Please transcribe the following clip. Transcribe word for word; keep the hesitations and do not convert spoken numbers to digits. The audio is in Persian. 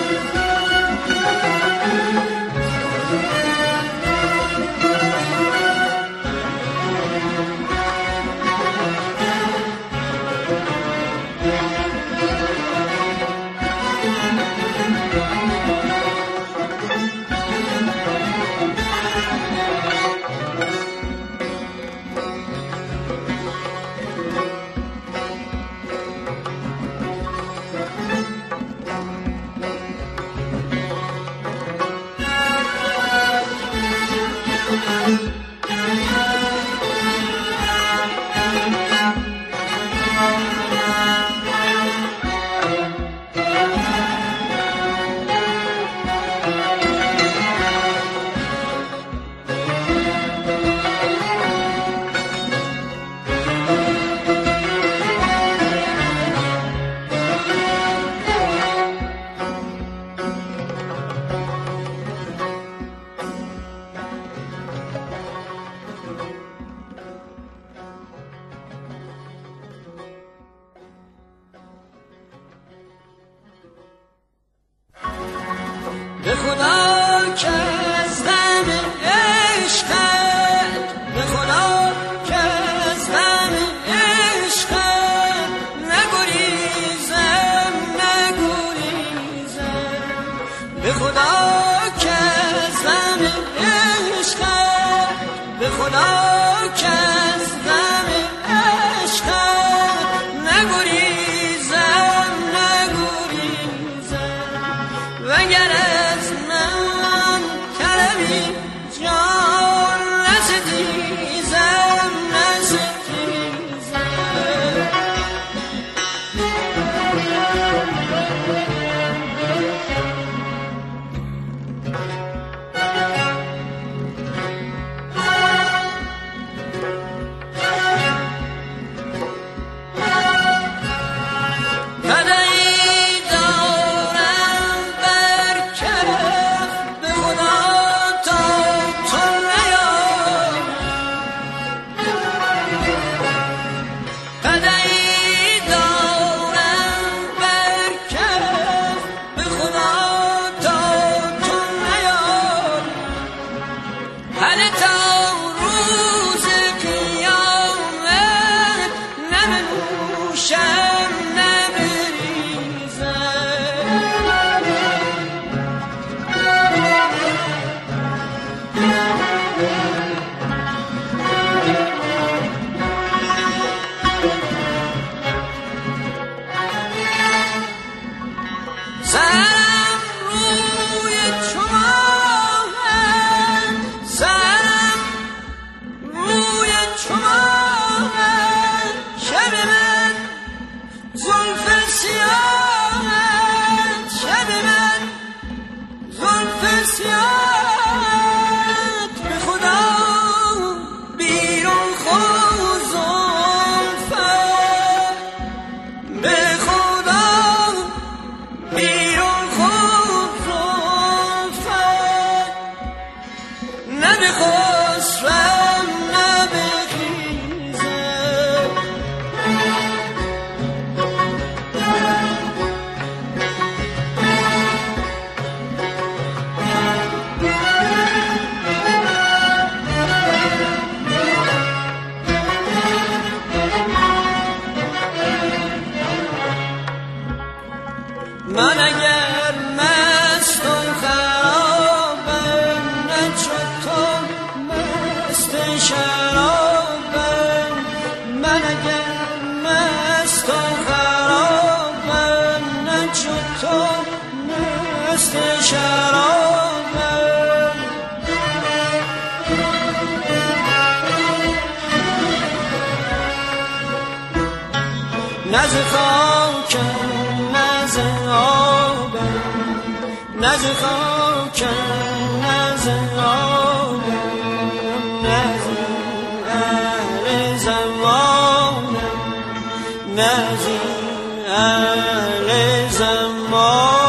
به خدا که از دم عشقت، به خدا که از دم عشقت نگریزم نگریزم، به خدا که از دم عشقت، به خدا که از دم عشقت نگریزم نگریزم، وگر از من طلبی جان نستیزم نستیزم. من اگر مست و خرابم نه چو تو مست شرابم، من اگر مست و خرابم نه چو تو مست شرابم. نز خاکم نز آبم، نز خاکم نز آبم، نز اهل زمانم، نز اهل زمانم.